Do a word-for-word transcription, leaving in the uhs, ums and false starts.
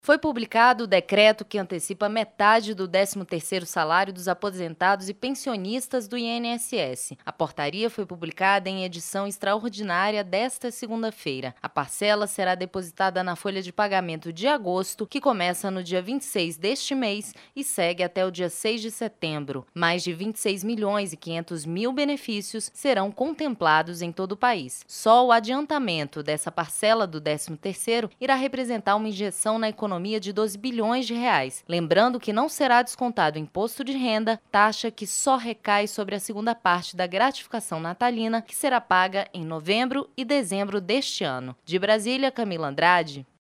Foi publicado o decreto que antecipa metade do décimo terceiro salário dos aposentados e pensionistas do I N S S. A portaria foi publicada em edição extraordinária desta segunda-feira. A parcela será depositada na folha de pagamento de agosto, que começa no dia vinte e seis deste mês e segue até o dia seis de setembro. Mais de vinte e seis milhões e quinhentos mil benefícios serão contemplados em todo o país. Só o adiantamento dessa parcela do décimo terceiro irá representar uma injeção na economia de doze bilhões de reais. Lembrando que não será descontado imposto de renda, taxa que só recai sobre a segunda parte da gratificação natalina, que será paga em novembro e dezembro deste ano. De Brasília, Camila Andrade.